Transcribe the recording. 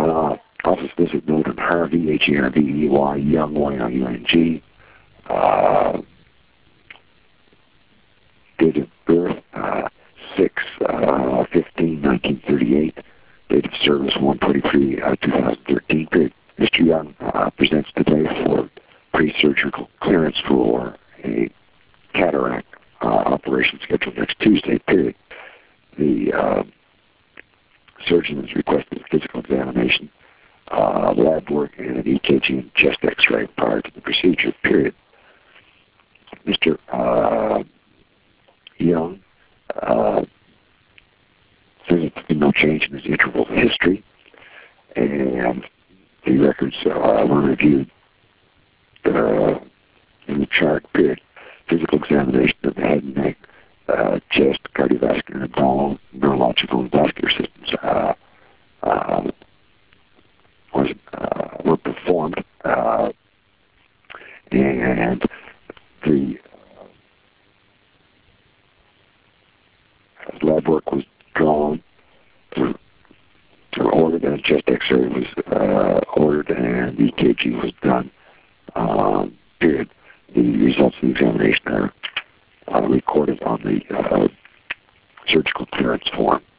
Office visit note on Harvey, Harvey, Young, Young. Date of birth, 6/15/1938. Date of service, 1/23/2013. Period. Mr. Young presents today for pre-surgical clearance for a cataract operation scheduled next Tuesday. Period. The surgeon has requested a physical examination, lab work, and an EKG and chest X-ray prior to the procedure. Period. Mr. Young says there's been no change in his interval history, and the records were reviewed in the chart. Period. Physical examination of the head and neck, chest, cardiovascular, and bone, neurological and vascular systems were performed, and the lab work was drawn to ordered, and a chest X-ray was ordered, and the EKG was done. Period. The results of the examination are recorded on the surgical clearance form.